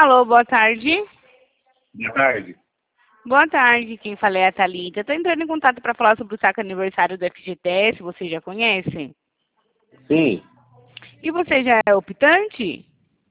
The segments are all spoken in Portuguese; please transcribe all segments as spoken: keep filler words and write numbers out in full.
Alô, boa tarde. Boa tarde. Boa tarde, quem fala é a Thalita. Estou entrando em contato para falar sobre o saque aniversário do F G T S, você já conhece? Sim. E você já é optante?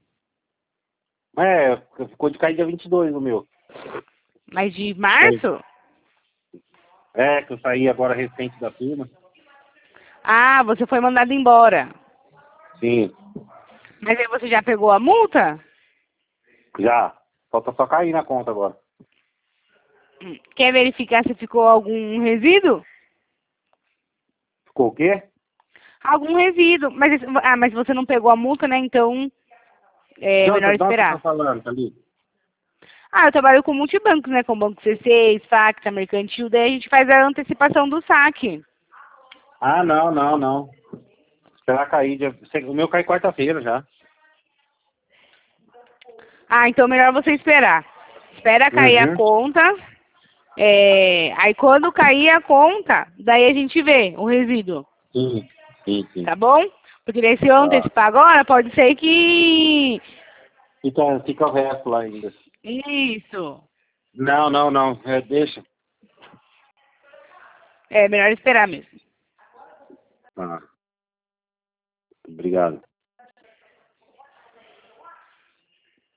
É, ficou de cair dia vinte e dois o meu. Mas de março? É, que eu saí agora recente da turma. Ah, você foi mandado embora. Sim. Mas aí você já pegou a multa? Já. Falta só cair na conta agora. Hum, Quer verificar se ficou algum resíduo? Ficou o quê? Algum resíduo. Mas, esse- ah, mas você não pegou a multa, né? Então é De onde, melhor de onde você tá esperar. falando, Thalita? Ah, eu trabalho com multibancos, né? Com Banco C seis, Facta, Mercantil. Daí a gente faz a antecipação do saque. Ah, não, não, não. Esperar cair dia... O meu cai quarta-feira já. Ah, então melhor você esperar. Espera cair a Uhum. conta. É, aí quando cair a conta, daí a gente vê o resíduo. Sim, sim, sim. Tá bom? Porque daí se eu Tá. antecipar agora, pode ser que... Fica, fica o resto lá ainda. Isso. Não, não, não. É, deixa. É melhor esperar mesmo. Tá. Obrigado.